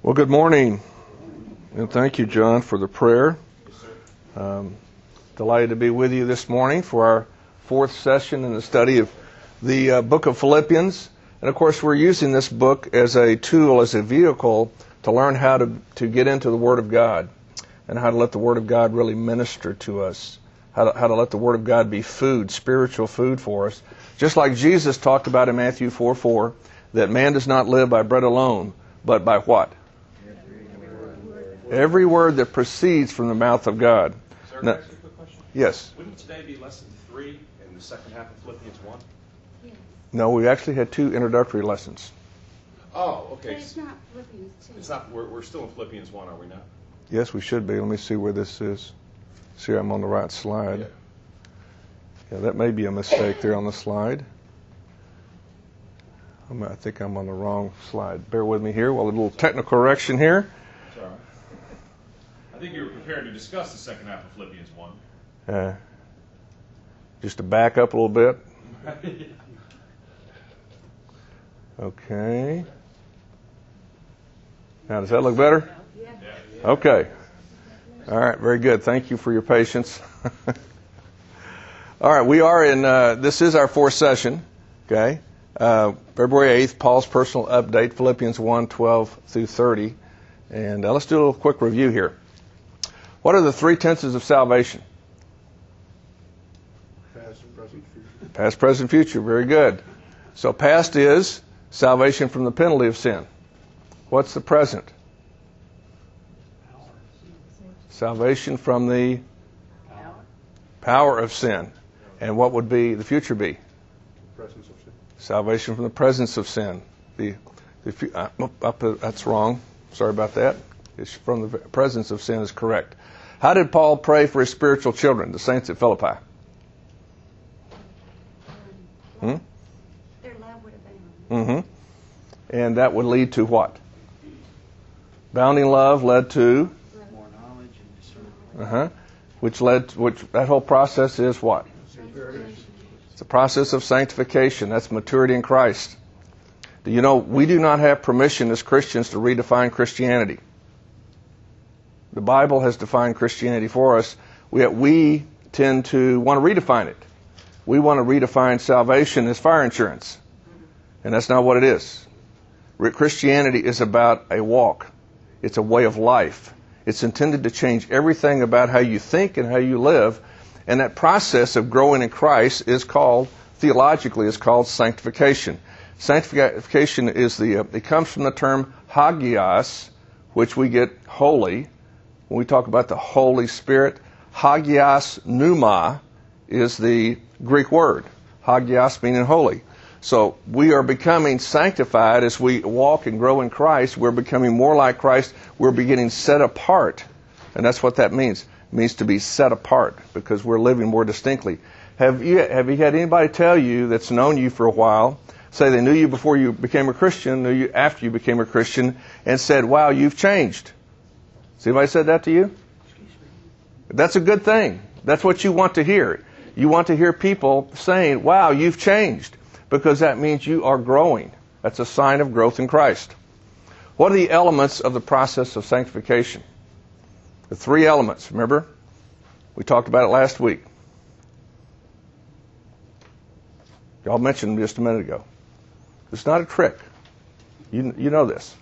Well, good morning, and thank you, John, for the prayer. Delighted to be with you this morning for our fourth session in the study of the book of Philippians. And, of course, we're using this book as a tool, as a vehicle to learn how to get into the Word of God and how to let the Word of God really minister to us, how to let the Word of God be food, spiritual food for us. Just like Jesus talked about in Matthew 4:4, that man does not live by bread alone, but by what? Every word that proceeds from the mouth of God. Sir, can I ask you a quick question? Yes. Wouldn't today be lesson 3 in the second half of Philippians 1? Yes. No, we actually had 2 introductory lessons. Oh, But okay. it's not Philippians 2. It's not. We're still in Philippians 1, are we not? Yes, we should be. Let me see where this is. See, I'm on the right slide. Yeah, that may be a mistake there on the slide. I think I'm on the wrong slide. Bear with me here. Well, a little technical correction here. It's all right. I think you were prepared to discuss the second half of Philippians 1. Just to back up a little bit. Okay. Now, does that look better? Yeah. Okay. All right, very good. Thank you for your patience. All right, we are in, this is our fourth session, okay? February 8th, Paul's personal update, Philippians 1:12 through 30. And let's do a little quick review here. What are the 3 tenses of salvation? Past, present, future. Past, present, future. Very good. So past is salvation from the penalty of sin. What's the present? Salvation from the power of sin. And what would be the future be? Presence of sin. Salvation from the presence of sin. That's wrong. Sorry about that. It's from the presence of sin is correct. How did Paul pray for his spiritual children, the saints at Philippi? Their love would abound. And that would lead to what? Bounding love led to? More knowledge and discernment. Which that whole process is what? Sanctification. It's a process of sanctification. That's maturity in Christ. Do you know, we do not have permission as Christians to redefine Christianity. The Bible has defined Christianity for us. We tend to want to redefine it. We want to redefine salvation as fire insurance. And that's not what it is. Christianity is about a walk. It's a way of life. It's intended to change everything about how you think and how you live. And that process of growing in Christ is called, theologically, is called sanctification. Sanctification is it comes from the term hagios, which we get holy. When we talk about the Holy Spirit, hagios pneuma is the Greek word. Hagios meaning holy. So we are becoming sanctified as we walk and grow in Christ. We're becoming more like Christ. We're beginning set apart. And that's what that means. It means to be set apart because we're living more distinctly. Have you had anybody tell you that's known you for a while, say they knew you before you became a Christian, knew you after you became a Christian, and said, wow, you've changed? Has anybody said that to you? That's a good thing. That's what you want to hear. You want to hear people saying, wow, you've changed. Because that means you are growing. That's a sign of growth in Christ. What are the elements of the process of sanctification? The 3 elements, remember? We talked about it last week. Y'all mentioned them just a minute ago. It's not a trick. You know this.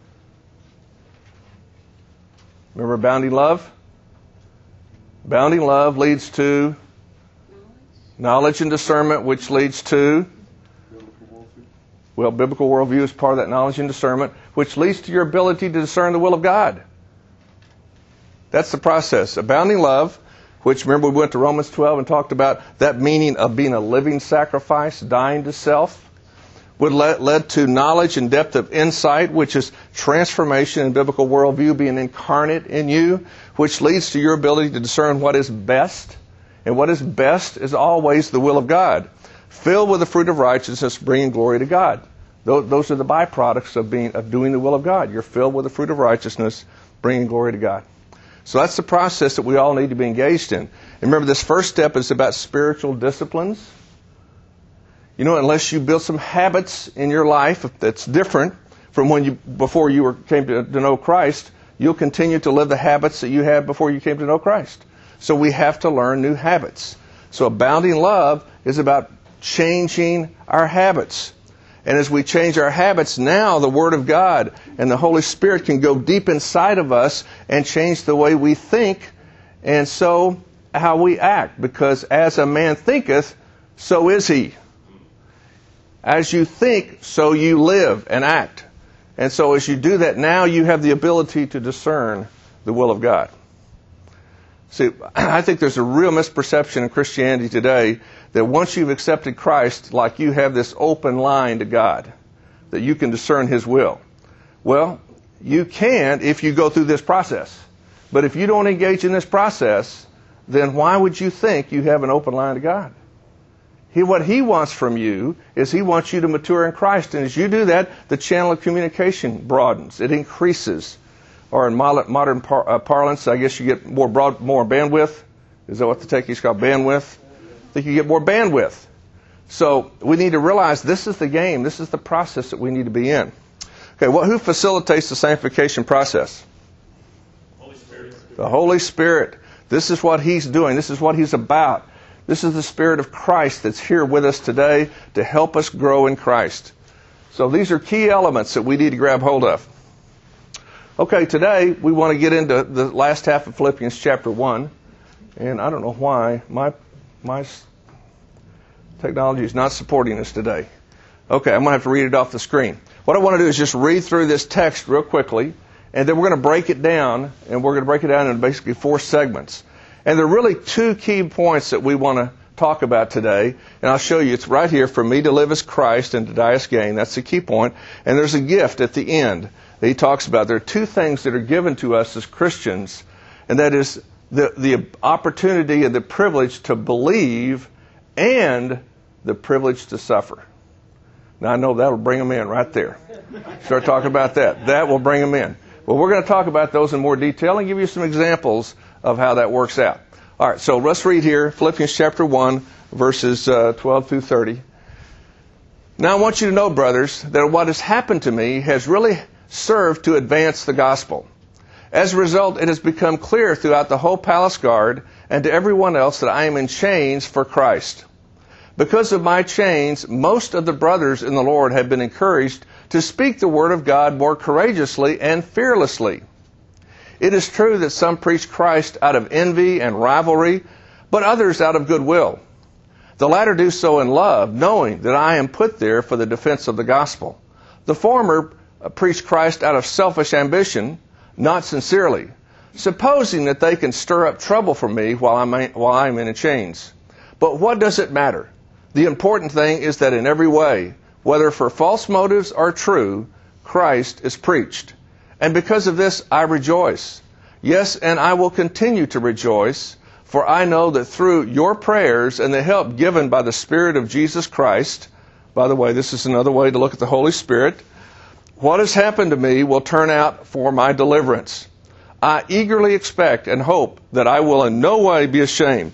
Remember abounding love? Abounding love leads to knowledge and discernment, which leads to biblical worldview is part of that knowledge and discernment, which leads to your ability to discern the will of God. That's the process. Abounding love, which remember we went to Romans 12 and talked about that meaning of being a living sacrifice, dying to self, would led to knowledge and depth of insight, which is transformation in biblical worldview being incarnate in you, which leads to your ability to discern what is best. And what is best is always the will of God. Filled with the fruit of righteousness, bringing glory to God. Those are the byproducts of doing the will of God. You're filled with the fruit of righteousness, bringing glory to God. So that's the process that we all need to be engaged in. And remember, this first step is about spiritual disciplines. You know, unless you build some habits in your life that's different, from before you came to know Christ, you'll continue to live the habits that you had before you came to know Christ. So we have to learn new habits. So abounding love is about changing our habits. And as we change our habits, now the Word of God and the Holy Spirit can go deep inside of us and change the way we think, and so how we act. Because as a man thinketh, so is he. As you think, so you live and act. And so as you do that, now you have the ability to discern the will of God. See, I think there's a real misperception in Christianity today that once you've accepted Christ, like you have this open line to God, that you can discern His will. Well, you can if you go through this process. But if you don't engage in this process, then why would you think you have an open line to God? What He wants from you is He wants you to mature in Christ. And as you do that, the channel of communication broadens. It increases. Or in modern parlance, I guess you get more bandwidth. Is that what the techies call bandwidth? I think you get more bandwidth. So we need to realize this is the game. This is the process that we need to be in. Okay, who facilitates the sanctification process? Holy Spirit. The Holy Spirit. This is what He's doing. This is what He's about. This is the Spirit of Christ that's here with us today to help us grow in Christ. So these are key elements that we need to grab hold of. Okay, today we want to get into the last half of Philippians chapter 1. And I don't know why my technology is not supporting us today. Okay, I'm going to have to read it off the screen. What I want to do is just read through this text real quickly, and then we're going to break it down, and we're going to break it down into basically 4 segments. And there are really 2 key points that we want to talk about today, and I'll show you. It's right here. For me to live as Christ and to die as gain. That's the key point. And there's a gift at the end that he talks about. There are 2 things that are given to us as Christians, and that is the opportunity and the privilege to believe and the privilege to suffer. Now, I know that will bring them in right there. Start talking about that. That will bring them in. Well, we're going to talk about those in more detail and give you some examples of how that works out. All right, so let's read here, Philippians chapter 1, verses 12 through 30. Now, I want you to know, brothers, that what has happened to me has really served to advance the gospel. As a result, it has become clear throughout the whole palace guard and to everyone else that I am in chains for Christ. Because of my chains, most of the brothers in the Lord have been encouraged to speak the word of God more courageously and fearlessly. It is true that some preach Christ out of envy and rivalry, but others out of goodwill. The latter do so in love, knowing that I am put there for the defense of the gospel. The former preach Christ out of selfish ambition, not sincerely, supposing that they can stir up trouble for me while I'm in chains. But what does it matter? The important thing is that in every way, whether for false motives or true, Christ is preached. And because of this, I rejoice. Yes, and I will continue to rejoice, for I know that through your prayers and the help given by the Spirit of Jesus Christ, by the way, this is another way to look at the Holy Spirit, what has happened to me will turn out for my deliverance. I eagerly expect and hope that I will in no way be ashamed,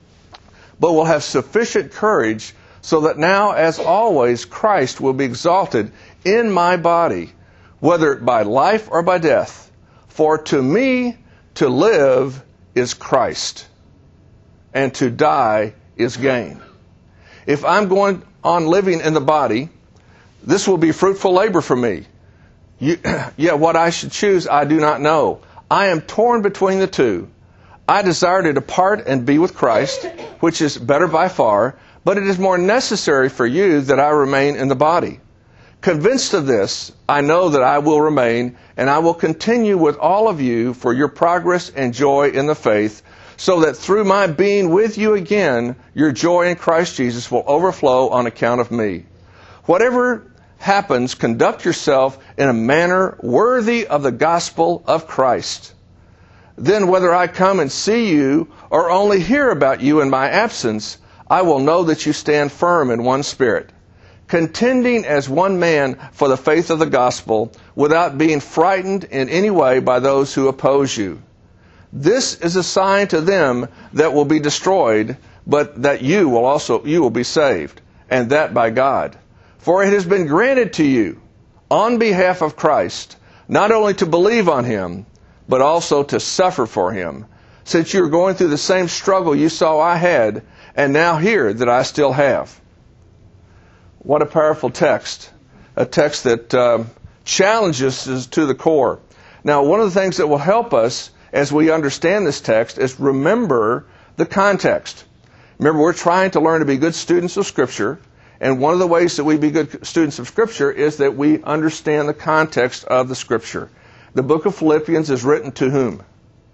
but will have sufficient courage so that now, as always, Christ will be exalted in my body, whether by life or by death. For to me, to live is Christ, and to die is gain. If I'm going on living in the body, this will be fruitful labor for me. Yet what I should choose, I do not know. I am torn between the two. I desire to depart and be with Christ, which is better by far, but it is more necessary for you that I remain in the body. Convinced of this, I know that I will remain, and I will continue with all of you for your progress and joy in the faith, so that through my being with you again, your joy in Christ Jesus will overflow on account of me. Whatever happens, conduct yourself in a manner worthy of the gospel of Christ. Then whether I come and see you or only hear about you in my absence, I will know that you stand firm in one spirit, contending as one man for the faith of the gospel, without being frightened in any way by those who oppose you. This is a sign to them that will be destroyed, but that you will be saved, and that by God. For it has been granted to you on behalf of Christ, not only to believe on him, but also to suffer for him, since you're going through the same struggle you saw I had, and now hear that I still have. What a powerful text. A text that challenges us to the core. Now, one of the things that will help us as we understand this text is remember the context. Remember, we're trying to learn to be good students of Scripture, and one of the ways that we be good students of Scripture is that we understand the context of the Scripture. The book of Philippians is written to whom?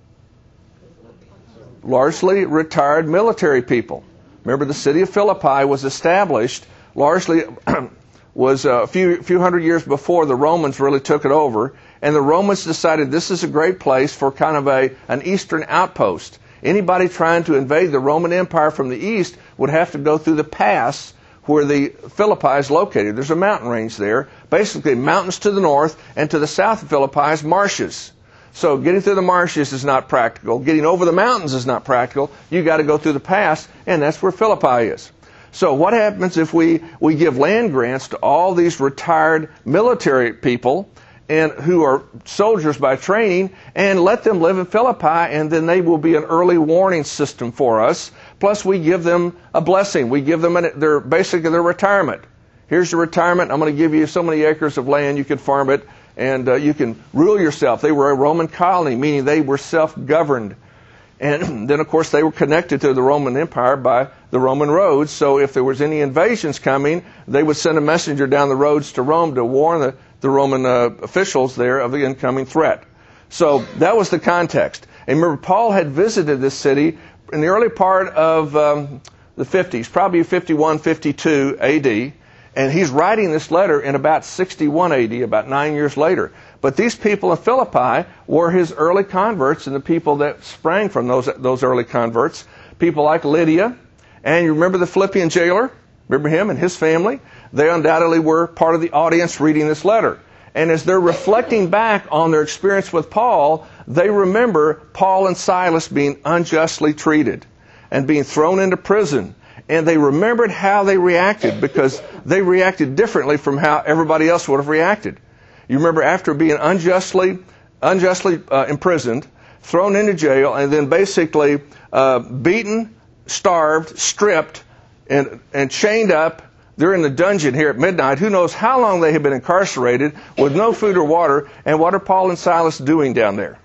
Largely retired military people. Remember, the city of Philippi was established largely was a few hundred years before the Romans really took it over, and the Romans decided this is a great place for kind of an eastern outpost. Anybody trying to invade the Roman Empire from the east would have to go through the pass where the Philippi is located. There's a mountain range there, basically mountains to the north, and to the south of Philippi is marshes. So getting through the marshes is not practical. Getting over the mountains is not practical. You got to go through the pass, and that's where Philippi is. So what happens if we give land grants to all these retired military people and who are soldiers by training and let them live in Philippi, and then they will be an early warning system for us. Plus we give them a blessing. We give them their retirement. Here's your retirement. I'm going to give you so many acres of land. You can farm it and you can rule yourself. They were a Roman colony, meaning they were self-governed. And then, of course, they were connected to the Roman Empire by the Roman roads. So if there was any invasions coming, they would send a messenger down the roads to Rome to warn the Roman officials there of the incoming threat. So that was the context. And remember, Paul had visited this city in the early part of the 50s, probably 51, 52 A.D., and he's writing this letter in about 61 A.D., about 9 years later. But these people in Philippi were his early converts and the people that sprang from those early converts. People like Lydia. And you remember the Philippian jailer? Remember him and his family? They undoubtedly were part of the audience reading this letter. And as they're reflecting back on their experience with Paul, they remember Paul and Silas being unjustly treated and being thrown into prison. And they remembered how they reacted because they reacted differently from how everybody else would have reacted. You remember after being unjustly imprisoned, thrown into jail, and then basically beaten, starved, stripped, and chained up. They're in the dungeon here at midnight. Who knows how long they have been incarcerated with no food or water. And what are Paul and Silas doing down there?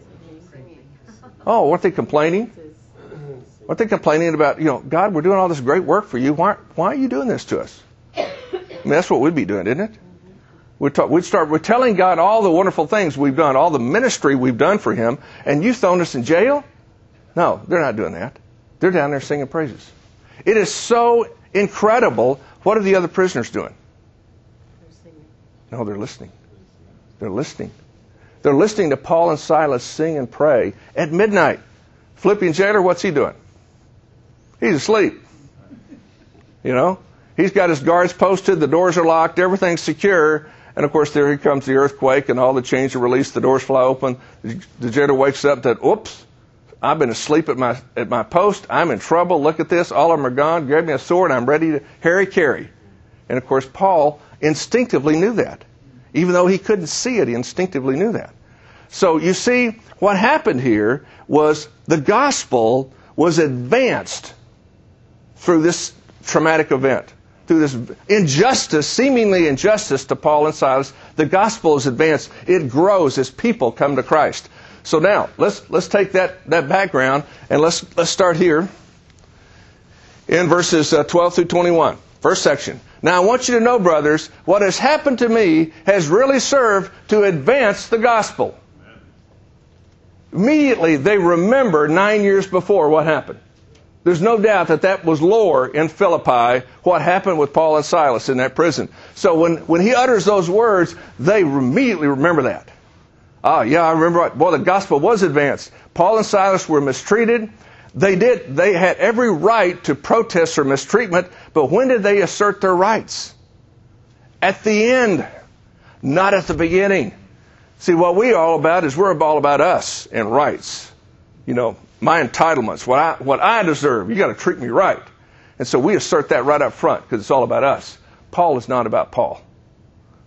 Oh, weren't they complaining? Weren't they complaining about, God, we're doing all this great work for you. Why are you doing this to us? I mean, that's what we'd be doing, isn't it? We're telling God all the wonderful things we've done, all the ministry we've done for Him, and you've thrown us in jail? No, they're not doing that. They're down there singing praises. It is so incredible. What are the other prisoners doing? No, they're listening. They're listening. They're listening to Paul and Silas sing and pray at midnight. Philippian jailer, what's he doing? He's asleep. He's got his guards posted, the doors are locked, everything's secure. And, of course, there he comes the earthquake and all the chains are released, the doors fly open. The jailer wakes up that, oops, I've been asleep at my post. I'm in trouble. Look at this. All of them are gone. Grab me a sword. I'm ready to carry. And, of course, Paul instinctively knew that. Even though he couldn't see it, he instinctively knew that. So, you see, what happened here was the gospel was advanced through this traumatic event. Through this injustice, seemingly injustice to Paul and Silas, the gospel is advanced. It grows as people come to Christ. So now, let's take that background and let's start here in verses 12 through 21. First section. Now I want you to know, brothers, what has happened to me has really served to advance the gospel. Immediately they remember 9 years before what happened. There's no doubt that was lore in Philippi, what happened with Paul and Silas in that prison. So when he utters those words, they immediately remember that. I remember. The gospel was advanced. Paul and Silas were mistreated. They had every right to protest their mistreatment, but when did they assert their rights? At the end, not at the beginning. See, what we're all about is we're all about us and rights. My entitlements, what I deserve. You got to treat me right. And so we assert that right up front because it's all about us. Paul is not about Paul.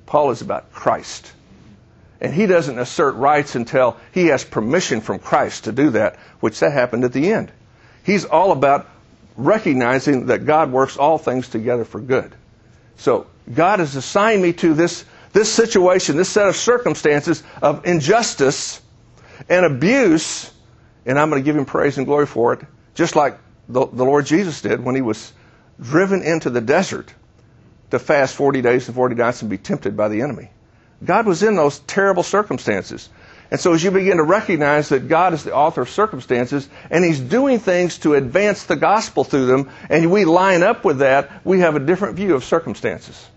Paul is about Christ. And he doesn't assert rights until he has permission from Christ to do that, which that happened at the end. He's all about recognizing that God works all things together for good. So God has assigned me to this situation, this set of circumstances of injustice and abuse, and I'm going to give him praise and glory for it, just like the Lord Jesus did when he was driven into the desert to fast 40 days and 40 nights and be tempted by the enemy. God was in those terrible circumstances. And so as you begin to recognize that God is the author of circumstances and he's doing things to advance the gospel through them, and we line up with that, we have a different view of circumstances.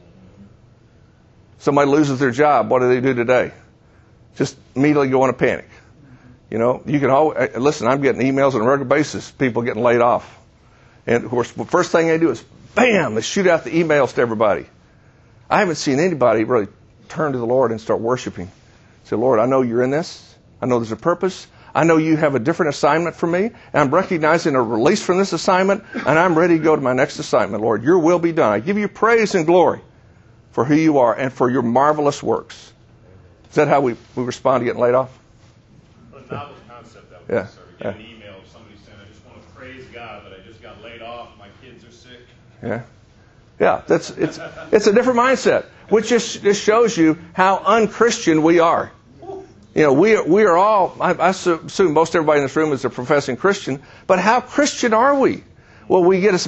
Somebody loses their job. What do they do today? Just immediately go in a panic. You know, you can always, listen, I'm getting emails on a regular basis, people getting laid off. And of course, the first thing they do is, bam, they shoot out the emails to everybody. I haven't seen anybody really turn to the Lord and start worshiping. Say, Lord, I know you're in this. I know there's a purpose. I know you have a different assignment for me. And I'm recognizing a release from this assignment, and I'm ready to go to my next assignment. Lord, your will be done. I give you praise and glory for who you are and for your marvelous works. Is that how we respond to getting laid off? A novel concept that Yeah. Get an email of somebody saying, I just want to praise God that I just got laid off, my kids are sick. Yeah. Yeah, it's a different mindset, which just shows you how unchristian we are. You know, we are all, I assume most everybody in this room is a professing Christian, but how Christian are we? Well, we get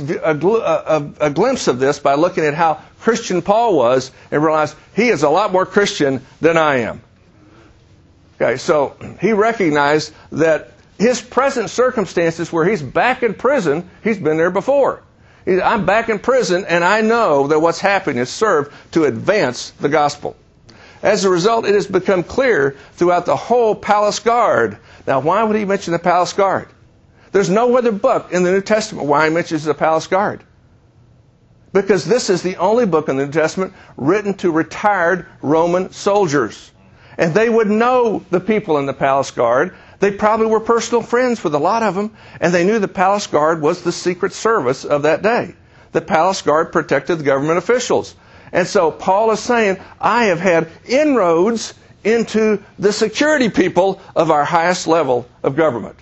a glimpse of this by looking at how Christian Paul was and realize he is a lot more Christian than I am. Okay, so he recognized that his present circumstances where he's back in prison, he's been there before. I'm back in prison, and I know that what's happening is served to advance the gospel. As a result, it has become clear throughout the whole palace guard. Now, why would he mention the palace guard? There's no other book in the New Testament why he mentions the palace guard. Because this is the only book in the New Testament written to retired Roman soldiers. And they would know the people in the palace guard. They probably were personal friends with a lot of them, and they knew the palace guard was the secret service of that day. The palace guard protected the government officials. And so Paul is saying, I have had inroads into the security people of our highest level of government.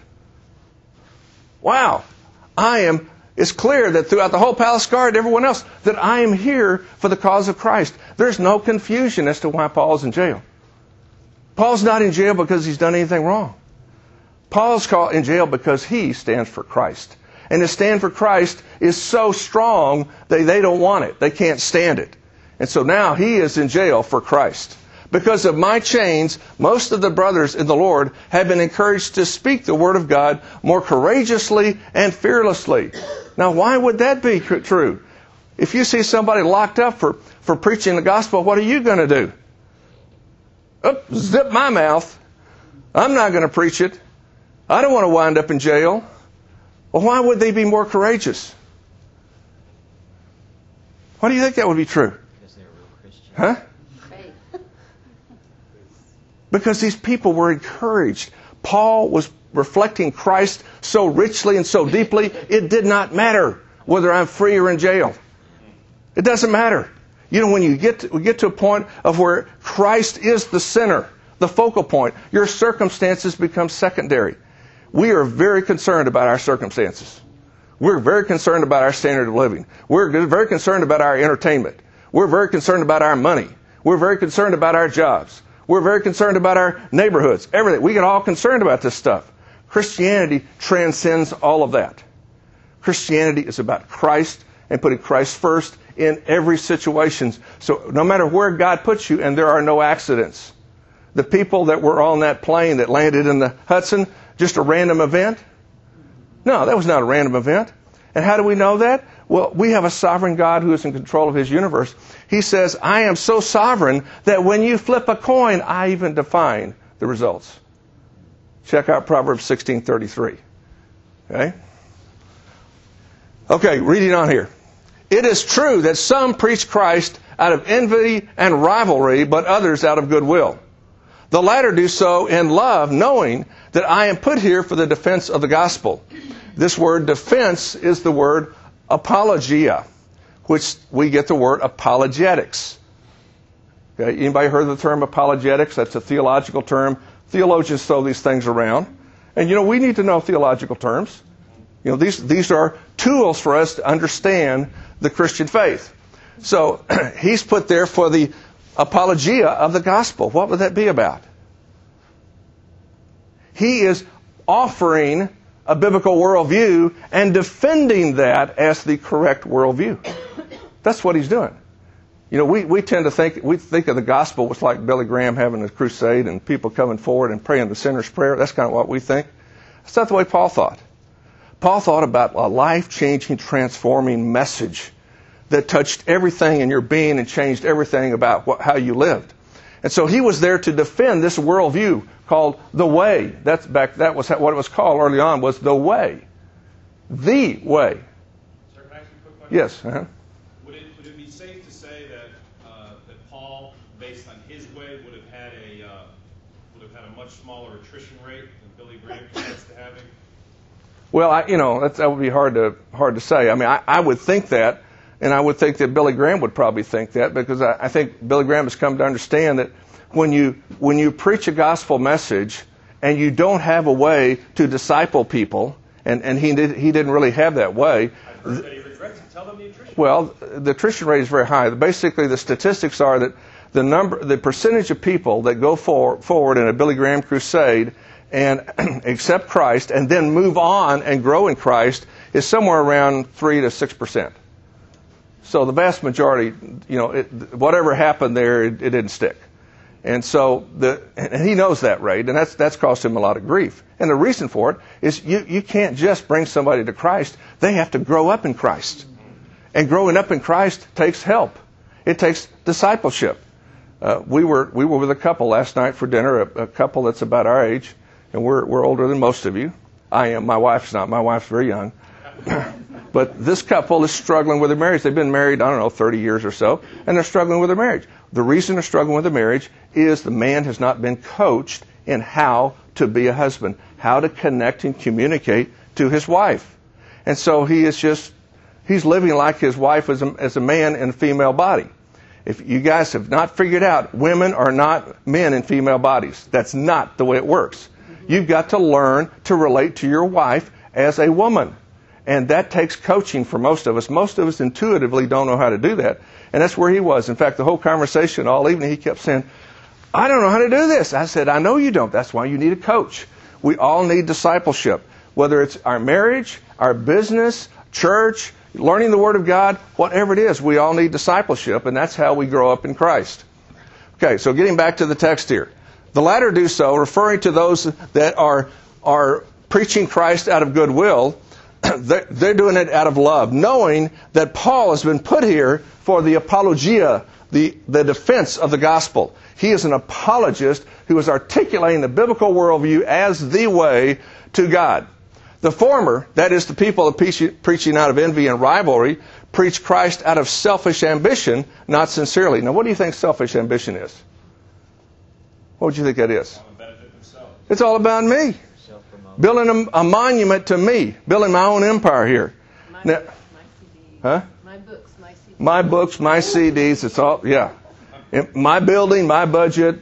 Wow. It's clear that throughout the whole palace guard, everyone else, that I am here for the cause of Christ. There's no confusion as to why Paul's in jail. Paul's not in jail because he's done anything wrong. Paul's in jail because he stands for Christ. And to stand for Christ is so strong that they don't want it. They can't stand it. And so now he is in jail for Christ. Because of my chains, most of the brothers in the Lord have been encouraged to speak the word of God more courageously and fearlessly. Now, why would that be true? If you see somebody locked up for preaching the gospel, what are you going to do? Zip my mouth. I'm not going to preach it. I don't want to wind up in jail. Well, why would they be more courageous? Why do you think that would be true? Because they're real Christians. Huh? Faith. Because these people were encouraged. Paul was reflecting Christ so richly and so deeply, it did not matter whether I'm free or in jail. It doesn't matter. You know, when we get to a point of where Christ is the center, the focal point, your circumstances become secondary. We are very concerned about our circumstances. We're very concerned about our standard of living. We're very concerned about our entertainment. We're very concerned about our money. We're very concerned about our jobs. We're very concerned about our neighborhoods. Everything. We get all concerned about this stuff. Christianity transcends all of that. Christianity is about Christ and putting Christ first in every situation. So no matter where God puts you, and there are no accidents. The people that were on that plane that landed in the Hudson, just a random event? No, that was not a random event. And how do we know that? Well, we have a sovereign God who is in control of his universe. He says, I am so sovereign that when you flip a coin, I even define the results. Check out Proverbs 16:33. Okay, reading on here. It is true that some preach Christ out of envy and rivalry, but others out of goodwill. The latter do so in love, knowing that I am put here for the defense of the gospel. This word defense is the word apologia, which we get the word apologetics. Okay? Anybody heard of the term apologetics? That's a theological term. Theologians throw these things around. And, we need to know theological terms. These are tools for us to understand the Christian faith. So he's put there for the apologia of the gospel. What would that be about? He is offering a biblical worldview and defending that as the correct worldview. That's what he's doing. We tend to think of the gospel as like Billy Graham having a crusade and people coming forward and praying the sinner's prayer. That's kind of what we think. That's not the way Paul thought. Paul thought about a life-changing, transforming message that touched everything in your being and changed everything about how you lived. And so he was there to defend this worldview called the way. That was what it was called early on, was the way. The way. Sir, can I ask you a quick question? Yes. Uh-huh. Would it be safe to say that Paul, based on his way, would have had a much smaller attrition rate than Billy Graham gets to having? Well, that would be hard to say. I mean, I would think that, and I would think that Billy Graham would probably think that, because I think Billy Graham has come to understand that when you preach a gospel message and you don't have a way to disciple people, and he didn't really have that way. I've heard that he regrets it. Tell them the attrition. Well, the attrition rate is very high. Basically, the statistics are that the percentage of people that go forward in a Billy Graham crusade and accept Christ and then move on and grow in Christ is somewhere around 3 to 6%. So the vast majority, whatever happened there, it didn't stick. And so and he knows that rate, and that's caused him a lot of grief. And the reason for it is you can't just bring somebody to Christ. They have to grow up in Christ. And growing up in Christ takes help. It takes discipleship. We were with a couple last night for dinner, a couple that's about our age, and we're older than most of you. I am. My wife's not. My wife's very young. But this couple is struggling with their marriage. They've been married, 30 years or so, and they're struggling with their marriage. The reason they're struggling with their marriage is the man has not been coached in how to be a husband, how to connect and communicate to his wife. And so he's living like his wife as a man in a female body. If you guys have not figured out, women are not men in female bodies. That's not the way it works. You've got to learn to relate to your wife as a woman. And that takes coaching for most of us. Most of us intuitively don't know how to do that. And that's where he was. In fact, the whole conversation all evening, he kept saying, I don't know how to do this. I said, I know you don't. That's why you need a coach. We all need discipleship. Whether it's our marriage, our business, church, learning the Word of God, whatever it is, we all need discipleship. And that's how we grow up in Christ. Okay, so getting back to the text here. The latter do so, referring to those that are preaching Christ out of goodwill. They're doing it out of love, knowing that Paul has been put here for the apologia, the defense of the gospel. He is an apologist who is articulating the biblical worldview as the way to God. The former, that is the people preaching out of envy and rivalry, preach Christ out of selfish ambition, not sincerely. Now, what do you think selfish ambition is? What would you think that is? It's all about me. Building a monument to me. Building my own empire here. My CDs. Huh? My books, my CDs. My books, my CDs. It's all, yeah. My building, my budget,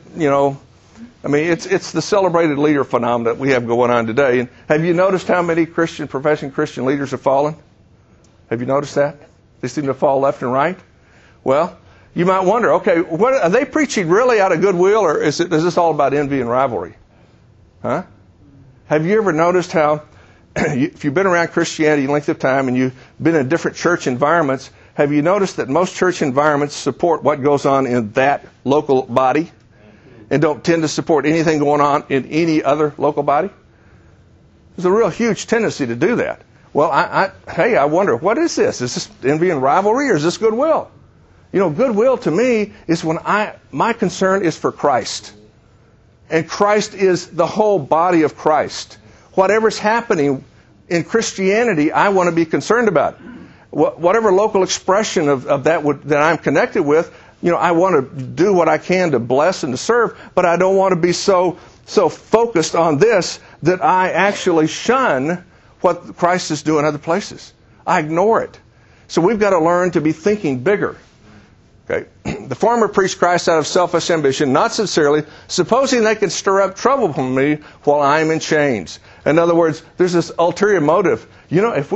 I mean, it's the celebrated leader phenomenon that we have going on today. And have you noticed how many professing Christian leaders have fallen? Have you noticed that? They seem to fall left and right. Well, you might wonder, okay, what are they preaching really out of goodwill, or is this all about envy and rivalry? Huh? Have you ever noticed how, if you've been around Christianity a length of time and you've been in different church environments, have you noticed that most church environments support what goes on in that local body and don't tend to support anything going on in any other local body? There's a real huge tendency to do that. Well, I wonder, what is this? Is this envy and rivalry, or is this goodwill? Goodwill to me is when my concern is for Christ. And Christ is the whole body of Christ. Whatever's happening in Christianity, I want to be concerned about. Whatever local expression of that I'm connected with, I want to do what I can to bless and to serve, but I don't want to be so focused on this that I actually shun what Christ is doing other places. I ignore it. So we've got to learn to be thinking bigger. Okay, The former preach Christ out of selfish ambition, not sincerely, supposing they can stir up trouble from me while I am in chains. In other words, there's this ulterior motive. If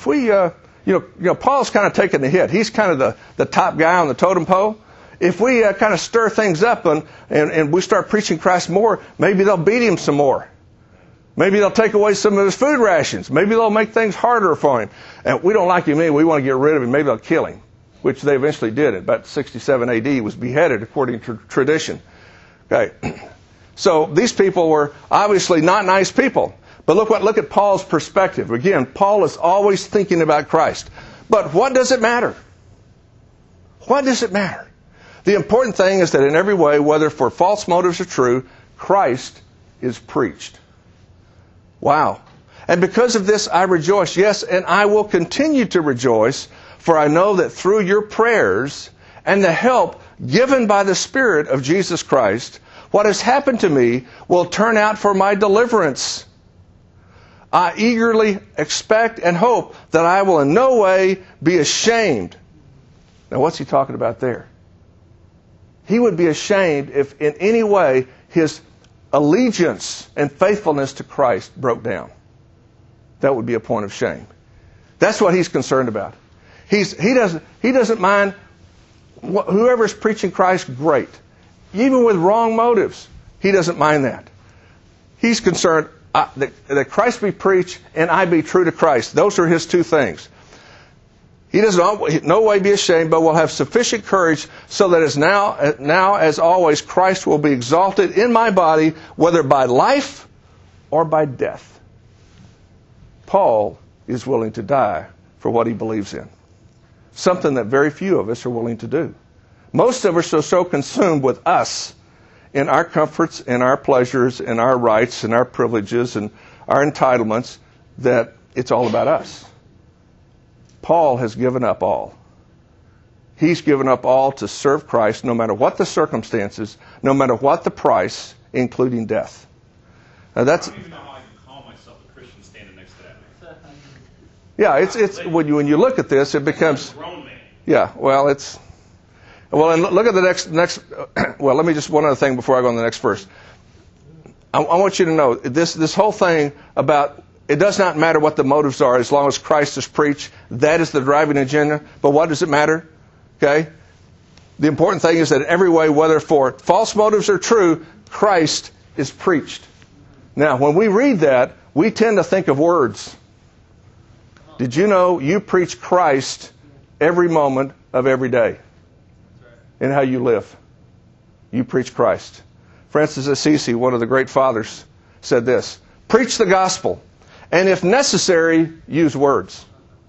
we Paul's kind of taking the hit. He's kind of the top guy on the totem pole. If we kind of stir things up and we start preaching Christ more, maybe they'll beat him some more. Maybe they'll take away some of his food rations. Maybe they'll make things harder for him. And we don't like him anyway. We want to get rid of him. Maybe they'll kill him, which they eventually did. About 67 AD, he was beheaded according to tradition. Okay. So these people were obviously not nice people. But look at Paul's perspective. Again, Paul is always thinking about Christ. But what does it matter? What does it matter? The important thing is that in every way, whether for false motives or true, Christ is preached. Wow. And because of this, I rejoice. Yes, and I will continue to rejoice, for I know that through your prayers and the help given by the Spirit of Jesus Christ, what has happened to me will turn out for my deliverance. I eagerly expect and hope that I will in no way be ashamed. Now, what's he talking about there? He would be ashamed if in any way his allegiance and faithfulness to Christ broke down. That would be a point of shame. That's what he's concerned about. He doesn't mind whoever's preaching Christ, great. Even with wrong motives, he doesn't mind that. He's concerned that Christ be preached and I be true to Christ. Those are his two things. He does not no way be ashamed, but will have sufficient courage so that as now as always Christ will be exalted in my body, whether by life or by death. Paul is willing to die for what he believes in. Something that very few of us are willing to do. Most of us are so consumed with us in our comforts and our pleasures and our rights and our privileges and our entitlements that it's all about us. Paul has given up all. He's given up all to serve Christ no matter what the circumstances, no matter what the price, including death. Now that's. I don't even know how I can call myself a Christian standing next to that man. Yeah, it's when you look at this, it becomes. He's a grown man. Yeah, well, it's. Well, and look at the next. Well, let me just one other thing before I go on the next verse. I want you to know this whole thing about. It does not matter what the motives are as long as Christ is preached. That is the driving agenda. But what does it matter? Okay? The important thing is that in every way, whether for false motives or true, Christ is preached. Now, when we read that, we tend to think of words. Did you know you preach Christ every moment of every day in how you live? You preach Christ. Francis Assisi, one of the great fathers, said this: preach the gospel. And if necessary, use words.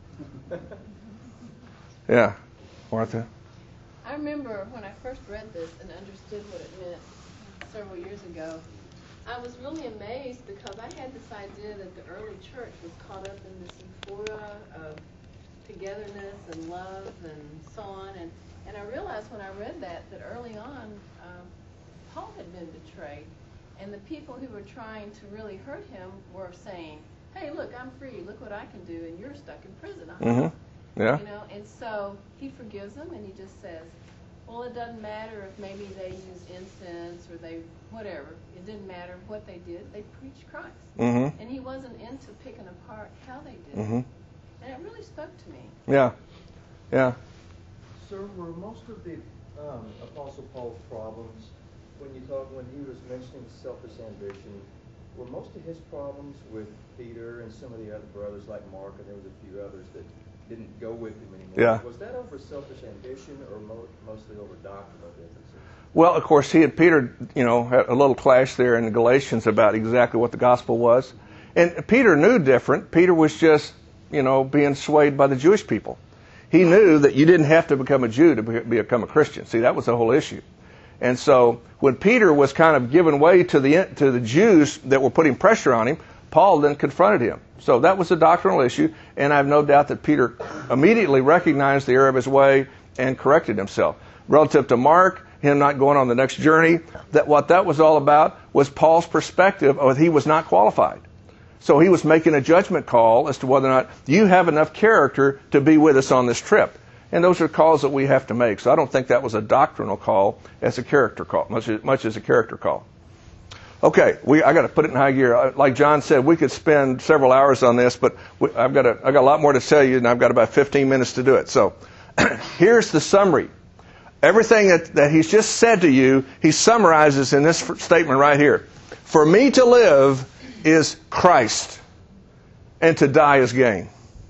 Yeah. Martha? I remember when I first read this and understood what it meant several years ago, I was really amazed because I had this idea that the early church was caught up in this euphoria of togetherness and love and so on. And I realized when I read that early on, Paul had been betrayed. And the people who were trying to really hurt him were saying, hey, look, I'm free. Look what I can do, and you're stuck in prison. Yeah. And so he forgives them, and he just says, well, it doesn't matter if maybe they used incense or they whatever. It didn't matter what they did. They preached Christ. Mm-hmm. And he wasn't into picking apart how they did Mm-hmm. it. And it really spoke to me. Yeah. Yeah. Sir, were most of the Apostle Paul's problems, when he was mentioning selfish ambition, were most of his problems with Peter and some of the other brothers like Mark, and there was a few others that didn't go with him anymore? Yeah. Was that over selfish ambition or mostly over doctrinal differences? Well, of course, he and Peter, had a little clash there in the Galatians about exactly what the gospel was. And Peter knew different. Peter was just, being swayed by the Jewish people. He knew that you didn't have to become a Jew to become a Christian. See, that was the whole issue. And so when Peter was kind of giving way to the Jews that were putting pressure on him, Paul then confronted him. So that was a doctrinal issue, and I have no doubt that Peter immediately recognized the error of his way and corrected himself. Relative to Mark, him not going on the next journey, what that was all about was Paul's perspective of he was not qualified. So he was making a judgment call as to whether or not you have enough character to be with us on this trip. And those are calls that we have to make. So I don't think that was a doctrinal call as a character call, much as a character call. Okay, I got to put it in high gear. Like John said, we could spend several hours on this, but I've got a lot more to tell you, and I've got about 15 minutes to do it. So here's the summary. Everything that he's just said to you, he summarizes in this statement right here. For me to live is Christ, and to die is gain.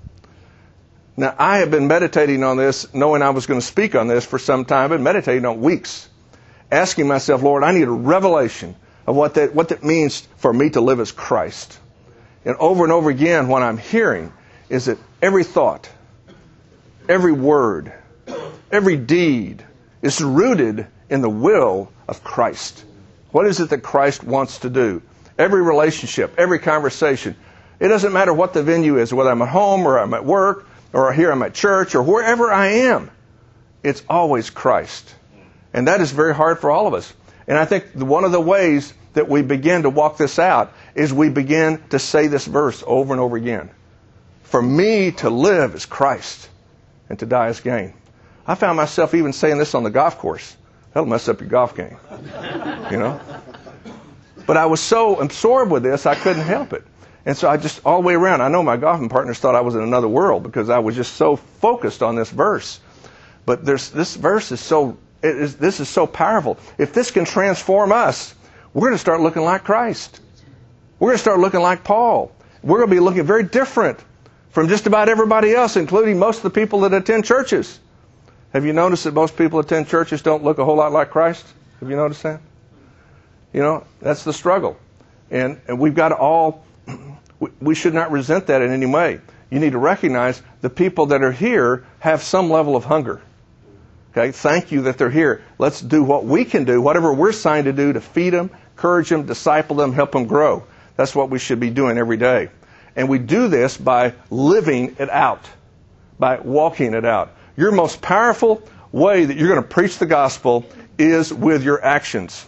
Now, I have been meditating on this, knowing I was going to speak on this for some time. I've been meditating on weeks, asking myself, Lord, I need a revelation of what that means for me to live as Christ. And over again, what I'm hearing is that every thought, every word, every deed is rooted in the will of Christ. What is it that Christ wants to do? Every relationship, every conversation. It doesn't matter what the venue is, whether I'm at home or I'm at work or here I'm at church or wherever I am. It's always Christ. And that is very hard for all of us. And I think one of the ways that we begin to walk this out is we begin to say this verse over and over again. For me to live is Christ, and to die is gain. I found myself even saying this on the golf course. That'll mess up your golf game. You know? But I was so absorbed with this, I couldn't help it. And so I just, all the way around, I know my golfing partners thought I was in another world because I was just so focused on this verse. But this verse is this is so powerful. If this can transform us, we're going to start looking like Christ. We're going to start looking like Paul. We're going to be looking very different from just about everybody else, including most of the people that attend churches. Have you noticed that most people attend churches don't look a whole lot like Christ? Have you noticed that? You know, that's the struggle. And we've got to all, we should not resent that in any way. You need to recognize the people that are here have some level of hunger. Okay, thank you that they're here. Let's do what we can do, whatever we're assigned to do to feed them, encourage them, disciple them, help them grow. That's what we should be doing every day. And we do this by living it out, by walking it out. Your most powerful way that you're going to preach the gospel is with your actions.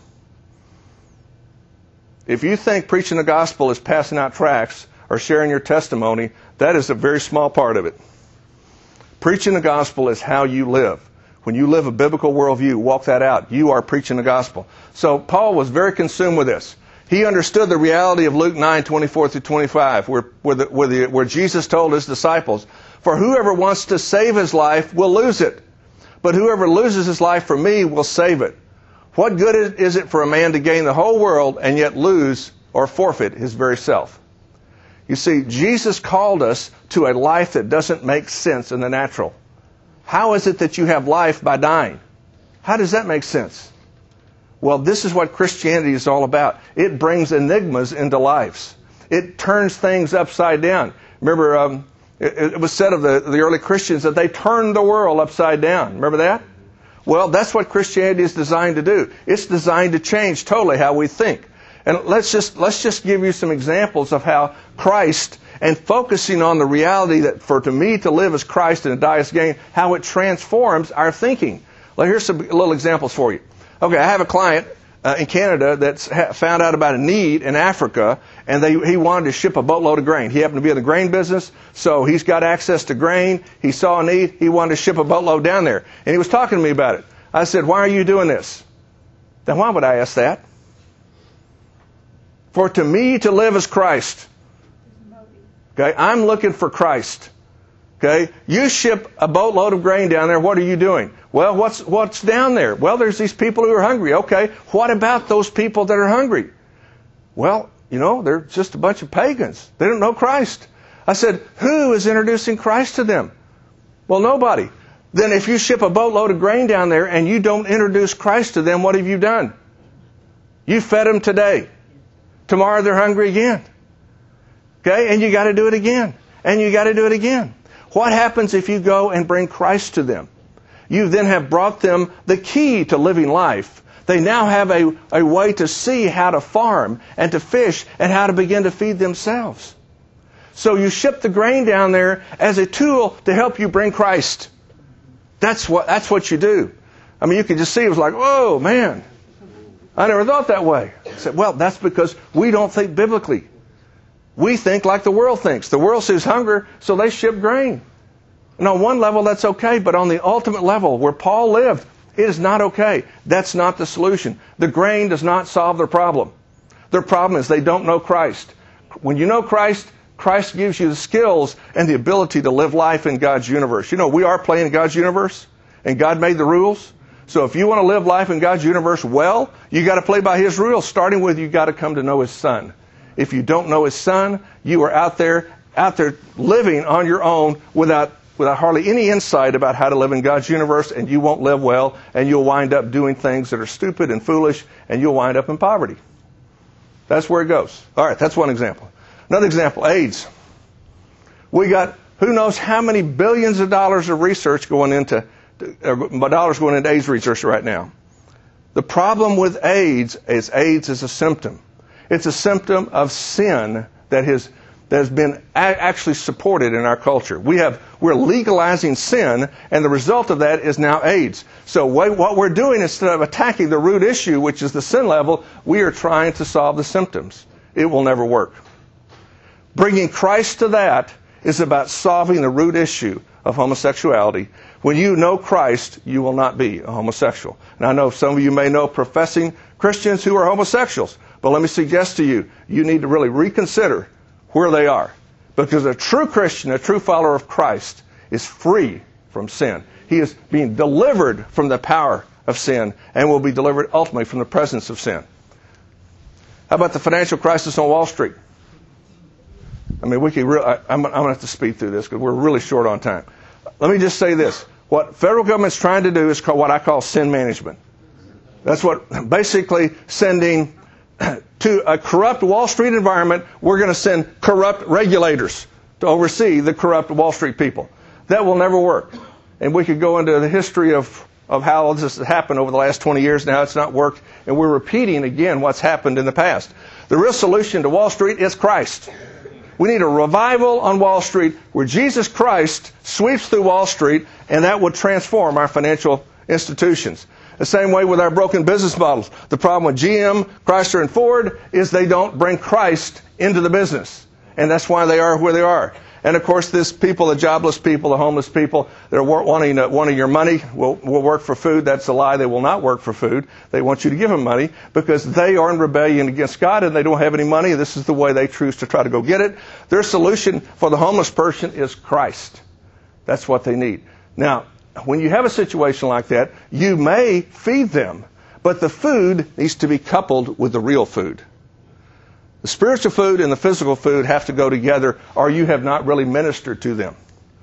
If you think preaching the gospel is passing out tracts or sharing your testimony, that is a very small part of it. Preaching the gospel is how you live. When you live a biblical worldview, walk that out. You are preaching the gospel. So Paul was very consumed with this. He understood the reality of Luke 9:24-25, where Jesus told his disciples, "For whoever wants to save his life will lose it, but whoever loses his life for me will save it. What good is it for a man to gain the whole world and yet lose or forfeit his very self?" You see, Jesus called us to a life that doesn't make sense in the natural. How is it that you have life by dying? How does that make sense? Well, this is what Christianity is all about. It brings enigmas into lives. It turns things upside down. Remember, it was said of the early Christians that they turned the world upside down. Remember that? Well, that's what Christianity is designed to do. It's designed to change totally how we think. And let's just give you some examples of how Christ, and focusing on the reality that to me to live as Christ and to die as gain, how it transforms our thinking. Well, here's some little examples for you. Okay, I have a client in Canada that's found out about a need in Africa, and he wanted to ship a boatload of grain. He happened to be in the grain business, so he's got access to grain. He saw a need. He wanted to ship a boatload down there. And he was talking to me about it. I said, "Why are you doing this?" Then why would I ask that? For to me to live is Christ. Okay, I'm looking for Christ. Okay, you ship a boatload of grain down there. What are you doing? Well, what's down there? Well, there's these people who are hungry. Okay, what about those people that are hungry? Well, you know, they're just a bunch of pagans. They don't know Christ. I said, who is introducing Christ to them? Well, nobody. Then if you ship a boatload of grain down there and you don't introduce Christ to them, what have you done? You fed them today. Tomorrow they're hungry again. Okay, and you got to do it again. And you got to do it again. What happens if you go and bring Christ to them? You then have brought them the key to living life. They now have a way to see how to farm and to fish and how to begin to feed themselves. So you ship the grain down there as a tool to help you bring Christ. That's what you do. I mean, you can just see it was like, whoa, man. I never thought that way. I said, well, that's because we don't think biblically. We think like the world thinks. The world sees hunger, so they ship grain. And on one level, that's okay, but on the ultimate level, where Paul lived, it is not okay. That's not the solution. The grain does not solve their problem. Their problem is they don't know Christ. When you know Christ, Christ gives you the skills and the ability to live life in God's universe. You know, we are playing in God's universe, and God made the rules. So if you want to live life in God's universe well, you got to play by His rules, starting with you got to come to know His Son. If you don't know His Son, you are out there living on your own without hardly any insight about how to live in God's universe, and you won't live well, and you'll wind up doing things that are stupid and foolish, and you'll wind up in poverty. That's where it goes. All right, that's one example. Another example, AIDS. We got who knows how many billions of dollars of research going into AIDS research right now. The problem with AIDS is a symptom. It's a symptom of sin that has been actually supported in our culture. We're legalizing sin, and the result of that is now AIDS. So what we're doing, instead of attacking the root issue, which is the sin level, we are trying to solve the symptoms. It will never work. Bringing Christ to that is about solving the root issue of homosexuality. When you know Christ, you will not be a homosexual. And I know some of you may know professing Christians who are homosexuals, but let me suggest to you, you need to really reconsider where they are. Because a true Christian, a true follower of Christ, is free from sin. He is being delivered from the power of sin and will be delivered ultimately from the presence of sin. How about the financial crisis on Wall Street? I mean, I'm going to have to speed through this because we're really short on time. Let me just say this. What federal government's trying to do is what I call sin management. That's what basically sending to a corrupt Wall Street environment, we're going to send corrupt regulators to oversee the corrupt Wall Street people. That will never work. And we could go into the history of how this has happened over the last 20 years now. It's not worked. And we're repeating again what's happened in the past. The real solution to Wall Street is Christ. We need a revival on Wall Street where Jesus Christ sweeps through Wall Street, and that would transform our financial institutions. The same way with our broken business models. The problem with GM, Chrysler, and Ford is they don't bring Christ into the business. And that's why they are where they are. And of course, this people, the jobless people, the homeless people, they're wanting your money, will work for food. That's a lie. They will not work for food. They want you to give them money because they are in rebellion against God and they don't have any money. This is the way they choose to try to go get it. Their solution for the homeless person is Christ. That's what they need. Now, when you have a situation like that, you may feed them, but the food needs to be coupled with the real food. The spiritual food and the physical food have to go together, or you have not really ministered to them.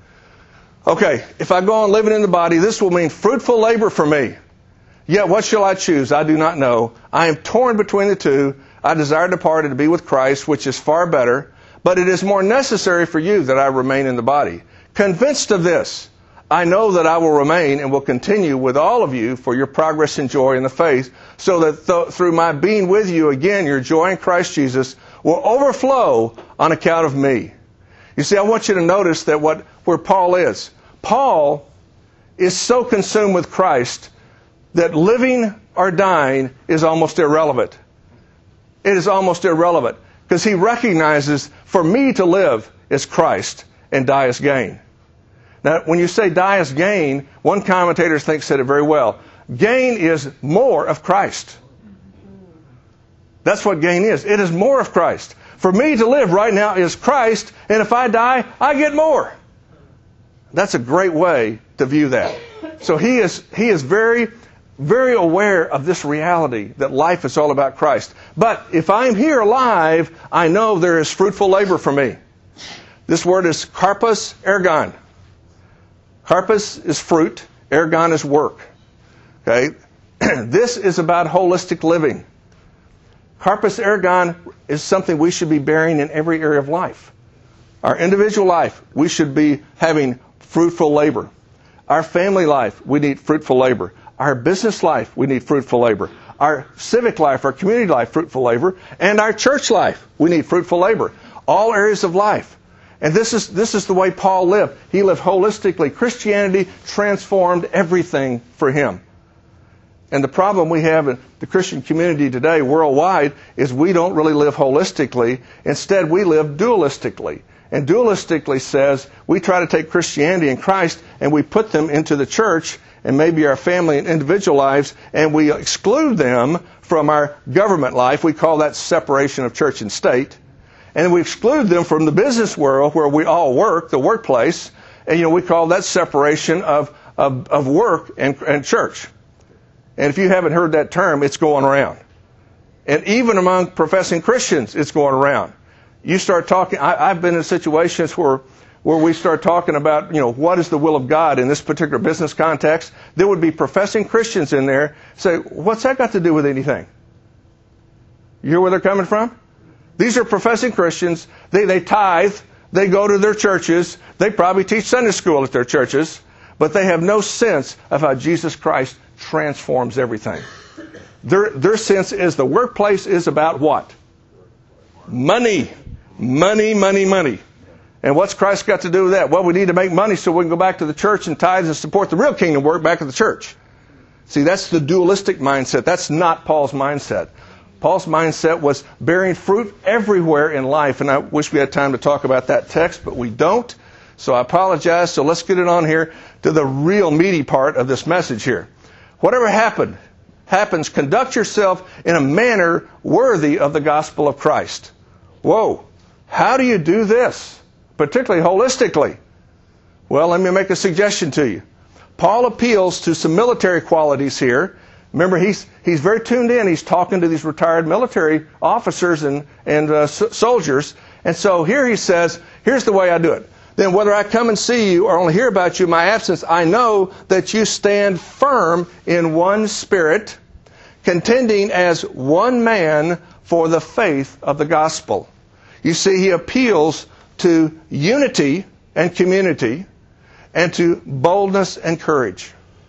Okay, if I go on living in the body, this will mean fruitful labor for me. Yet what shall I choose? I do not know. I am torn between the two. I desire to depart and to be with Christ, which is far better, but it is more necessary for you that I remain in the body. Convinced of this, I know that I will remain and will continue with all of you for your progress and joy in the faith, so that through my being with you again, your joy in Christ Jesus will overflow on account of me. You see, I want you to notice that where Paul is. Paul is so consumed with Christ that living or dying is almost irrelevant. It is almost irrelevant because he recognizes for me to live is Christ and die is gain. Now, when you say die is gain, one commentator said it very well. Gain is more of Christ. That's what gain is. It is more of Christ. For me to live right now is Christ, and if I die, I get more. That's a great way to view that. So he is very, very aware of this reality that life is all about Christ. But if I'm here alive, I know there is fruitful labor for me. This word is karpos ergon. Karpos is fruit, ergon is work. Okay? This is about holistic living. Karpos ergon is something we should be bearing in every area of life. Our individual life, we should be having fruitful labor. Our family life, we need fruitful labor. Our business life, we need fruitful labor. Our civic life, our community life, fruitful labor. And our church life, we need fruitful labor. All areas of life. And this is the way Paul lived. He lived holistically. Christianity transformed everything for him. And the problem we have in the Christian community today worldwide is we don't really live holistically. Instead, we live dualistically. and dualistically says we try to take Christianity and Christ and we put them into the church and maybe our family and individual lives, and we exclude them from our government life. We call that separation of church and state. And we exclude them from the business world where we all work, the workplace, and we call that separation of work and church. And if you haven't heard that term, it's going around. And even among professing Christians, it's going around. You start talking, I've been in situations where we start talking about, what is the will of God in this particular business context. There would be professing Christians in there say, what's that got to do with anything? You hear where they're coming from? These are professing Christians. They tithe. They go to their churches. They probably teach Sunday school at their churches. But they have no sense of how Jesus Christ transforms everything. Their sense is the workplace is about what? Money. Money, money, money. And what's Christ got to do with that? Well, we need to make money so we can go back to the church and tithe and support the real kingdom work back at the church. See, that's the dualistic mindset. That's not Paul's mindset. Paul's mindset was bearing fruit everywhere in life. And I wish we had time to talk about that text, but we don't. So I apologize. So let's get it on here to the real meaty part of this message here. Whatever happens, conduct yourself in a manner worthy of the gospel of Christ. Whoa. How do you do this? Particularly holistically. Well, let me make a suggestion to you. Paul appeals to some military qualities here. Remember, he's very tuned in. He's talking to these retired military officers and soldiers. And so here he says, here's the way I do it. Then whether I come and see you or only hear about you in my absence, I know that you stand firm in one spirit, contending as one man for the faith of the gospel. You see, he appeals to unity and community and to boldness and courage.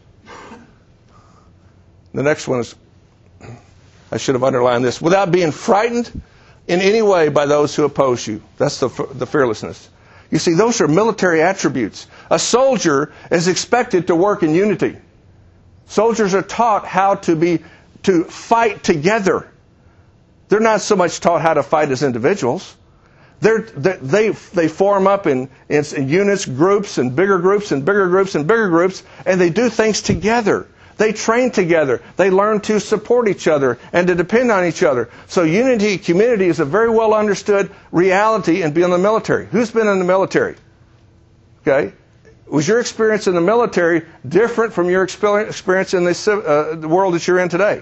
The next one is, I should have underlined this, without being frightened in any way by those who oppose you. That's the fearlessness. You see, those are military attributes. A soldier is expected to work in unity. Soldiers are taught how to fight together. They're not so much taught how to fight as individuals. They form up in units, groups, and bigger groups, and bigger groups, and bigger groups, and they do things together. They train together. They learn to support each other and to depend on each other. So unity, community is a very well understood reality in being in the military. Who's been in the military? Okay. Was your experience in the military different from your experience in the world that you're in today?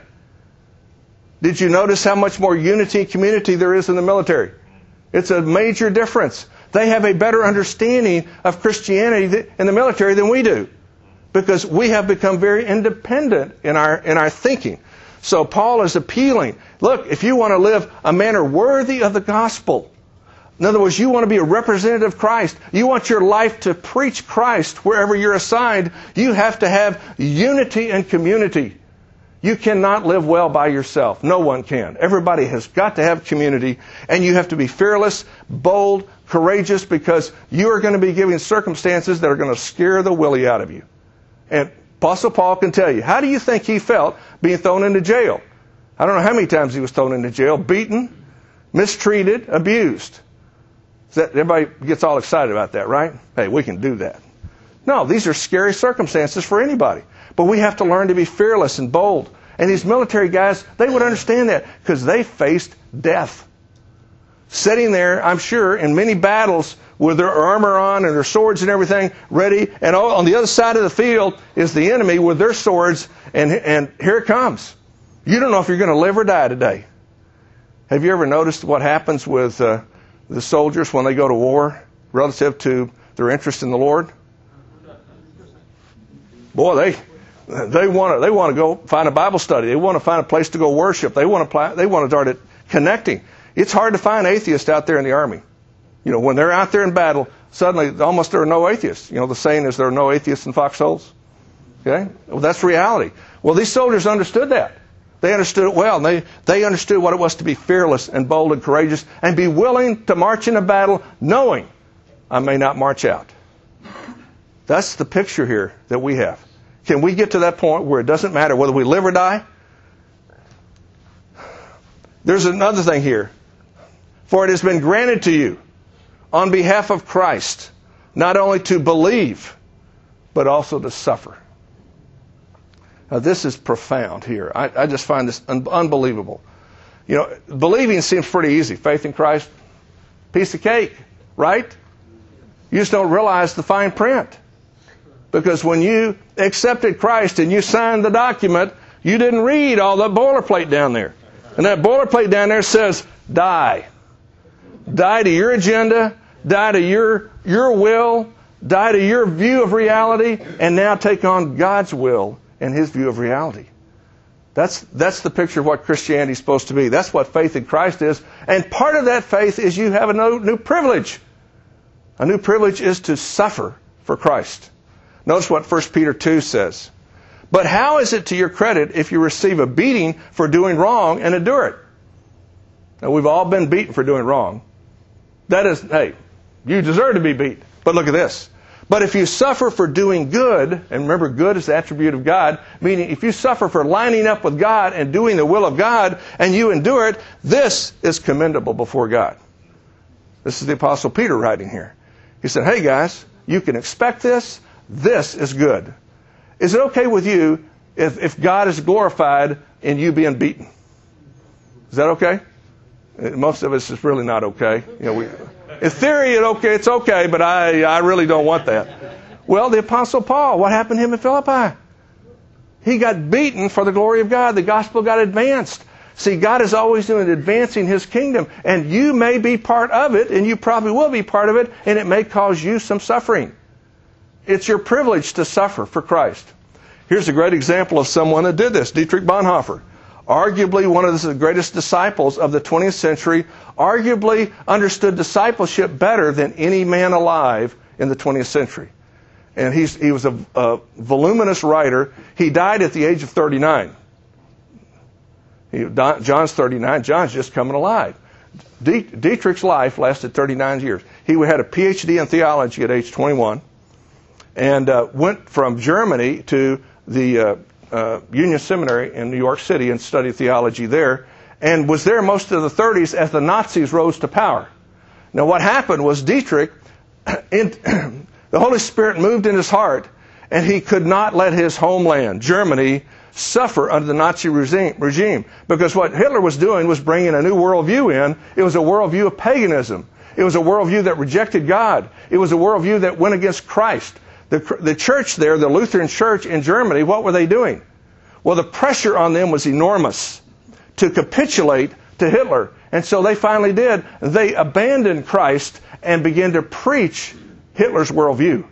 Did you notice how much more unity and community there is in the military? It's a major difference. They have a better understanding of Christianity in the military than we do, because we have become very independent in our thinking. So Paul is appealing. Look, if you want to live a manner worthy of the gospel, in other words, you want to be a representative of Christ, you want your life to preach Christ wherever you're assigned, you have to have unity and community. You cannot live well by yourself. No one can. Everybody has got to have community, and you have to be fearless, bold, courageous, because you are going to be given circumstances that are going to scare the willy out of you. And Apostle Paul can tell you, how do you think he felt being thrown into jail? I don't know how many times he was thrown into jail, beaten, mistreated, abused. Everybody gets all excited about that, right? Hey, we can do that. No, these are scary circumstances for anybody. But we have to learn to be fearless and bold. And these military guys, they would understand that because they faced death. Sitting there, I'm sure, in many battles with their armor on and their swords and everything ready. And on the other side of the field is the enemy with their swords. And here it comes. You don't know if you're going to live or die today. Have you ever noticed what happens with the soldiers when they go to war relative to their interest in the Lord? Boy, they want to go find a Bible study. They want to find a place to go worship. They want to start connecting. It's hard to find atheists out there in the army. You know, when they're out there in battle, suddenly almost there are no atheists. You know, the saying is there are no atheists in foxholes. Okay? Well, that's reality. Well, these soldiers understood that. They understood it well. And they understood what it was to be fearless and bold and courageous and be willing to march in a battle knowing I may not march out. That's the picture here that we have. Can we get to that point where it doesn't matter whether we live or die? There's another thing here. For it has been granted to you. on behalf of Christ, not only to believe, but also to suffer. Now, this is profound here. I just find this unbelievable. You know, believing seems pretty easy. Faith in Christ, piece of cake, right? You just don't realize the fine print. Because when you accepted Christ and you signed the document, you didn't read all that boilerplate down there. And that boilerplate down there says, die. Die to your agenda, die to your will, die to your view of reality, and now take on God's will and His view of reality. That's the picture of what Christianity is supposed to be. That's what faith in Christ is. And part of that faith is you have a new privilege. A new privilege is to suffer for Christ. Notice what 1 Peter 2 says. But how is it to your credit if you receive a beating for doing wrong and endure it? Now, we've all been beaten for doing wrong. That is, hey, you deserve to be beat. But look at this. But if you suffer for doing good, and remember, good is the attribute of God, meaning if you suffer for lining up with God and doing the will of God, and you endure it, this is commendable before God. This is the Apostle Peter writing here. He said, hey guys, you can expect this. This is good. Is it okay with you if God is glorified in you being beaten? Is that okay? Most of us is really not okay. You know, in theory, it's okay, but I really don't want that. Well, the Apostle Paul, what happened to him in Philippi? He got beaten for the glory of God. The gospel got advanced. See, God is always doing advancing His kingdom, and you may be part of it, and you probably will be part of it, and it may cause you some suffering. It's your privilege to suffer for Christ. Here's a great example of someone that did this, Dietrich Bonhoeffer. Arguably one of the greatest disciples of the 20th century, arguably understood discipleship better than any man alive in the 20th century. And he was a voluminous writer. He died at the age of 39. John's 39. John's just coming alive. Dietrich's life lasted 39 years. He had a PhD in theology at age 21 and went from Germany to the Union Seminary in New York City and studied theology there, and was there most of the 30s as the Nazis rose to power. Now what happened was Dietrich, the Holy Spirit moved in his heart, and he could not let his homeland, Germany, suffer under the Nazi regime. Because what Hitler was doing was bringing a new worldview in. It was a worldview of paganism. It was a worldview that rejected God. It was a worldview that went against Christ. The church there, the Lutheran church in Germany, what were they doing? Well, the pressure on them was enormous to capitulate to Hitler. And so they finally did. They abandoned Christ and began to preach Hitler's worldview.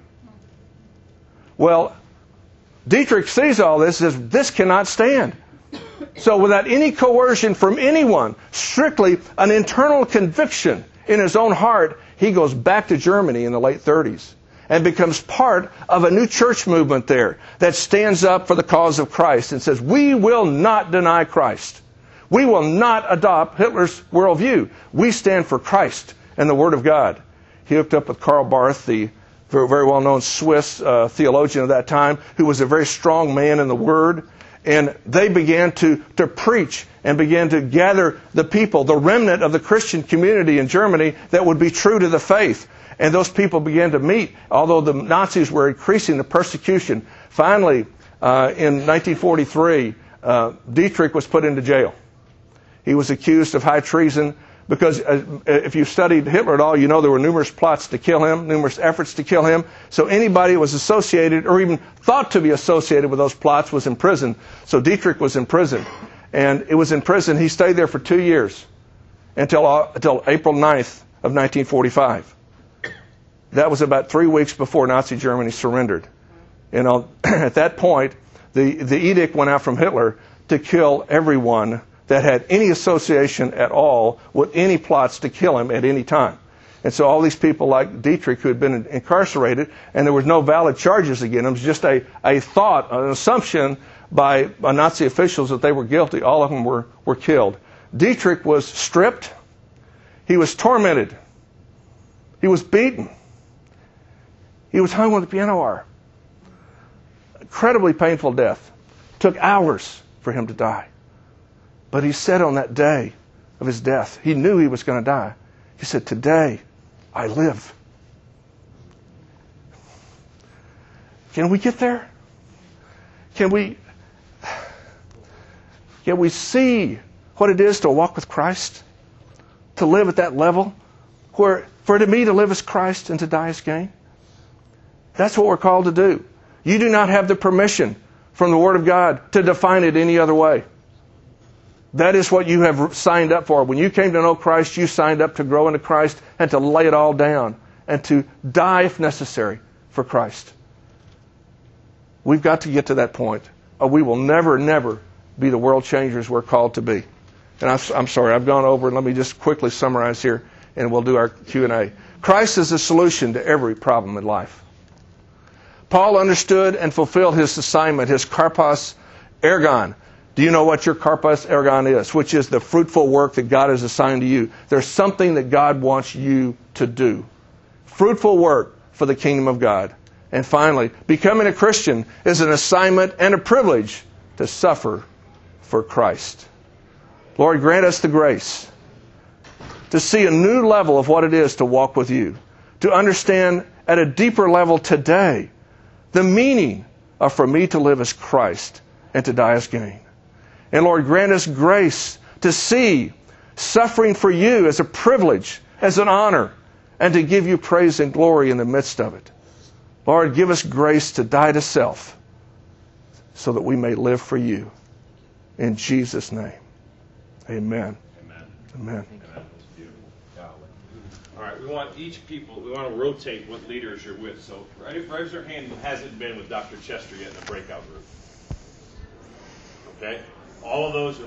Well, Dietrich sees all this and says, this cannot stand. So without any coercion from anyone, strictly an internal conviction in his own heart, he goes back to Germany in the late 30s. And becomes part of a new church movement there that stands up for the cause of Christ and says, we will not deny Christ. We will not adopt Hitler's worldview. We stand for Christ and the Word of God. He hooked up with Karl Barth, the very well-known Swiss theologian of that time, who was a very strong man in the Word. And they began to preach and began to gather the people, the remnant of the Christian community in Germany that would be true to the faith. And those people began to meet, although the Nazis were increasing the persecution. Finally, in 1943, Dietrich was put into jail. He was accused of high treason because if you studied Hitler at all, you know there were numerous plots to kill him, numerous efforts to kill him. So anybody who was associated or even thought to be associated with those plots was in prison. So Dietrich was in prison. And it was in prison. He stayed there for 2 years until April 9th of 1945. That was about 3 weeks before Nazi Germany surrendered. You know, at that point, the edict went out from Hitler to kill everyone that had any association at all with any plots to kill him at any time. And so all these people like Dietrich who had been incarcerated, and there was no valid charges against him, it was just a thought, an assumption by Nazi officials that they were guilty. All of them were killed. Dietrich was stripped. He was tormented. He was beaten. He was hung with a piano wire. Incredibly painful death. Took hours for him to die. But he said on that day of his death, he knew he was going to die. He said, today I live. Can we get there? Can we see what it is to walk with Christ? To live at that level? Where for me to live as Christ and to die as gain? That's what we're called to do. You do not have the permission from the Word of God to define it any other way. That is what you have signed up for. When you came to know Christ, you signed up to grow into Christ and to lay it all down and to die if necessary for Christ. We've got to get to that point, or we will never be the world changers we're called to be. And I'm sorry, I've gone over, and let me just quickly summarize here, and we'll do our Q&A. Christ is the solution to every problem in life. Paul understood and fulfilled his assignment, his karpos ergon. Do you know what your karpos ergon is? Which is the fruitful work that God has assigned to you. There's something that God wants you to do. Fruitful work for the kingdom of God. And finally, becoming a Christian is an assignment and a privilege to suffer for Christ. Lord, grant us the grace to see a new level of what it is to walk with you, to understand at a deeper level today the meaning of for me to live as Christ and to die as gain. And Lord, grant us grace to see suffering for you as a privilege, as an honor, and to give you praise and glory in the midst of it. Lord, give us grace to die to self so that we may live for you. In Jesus' name. Amen. Amen. Amen. That's beautiful. All right, we want to rotate what leaders you're with. So raise your hand who hasn't been with Dr. Chester yet in a breakout group. Okay? All of those who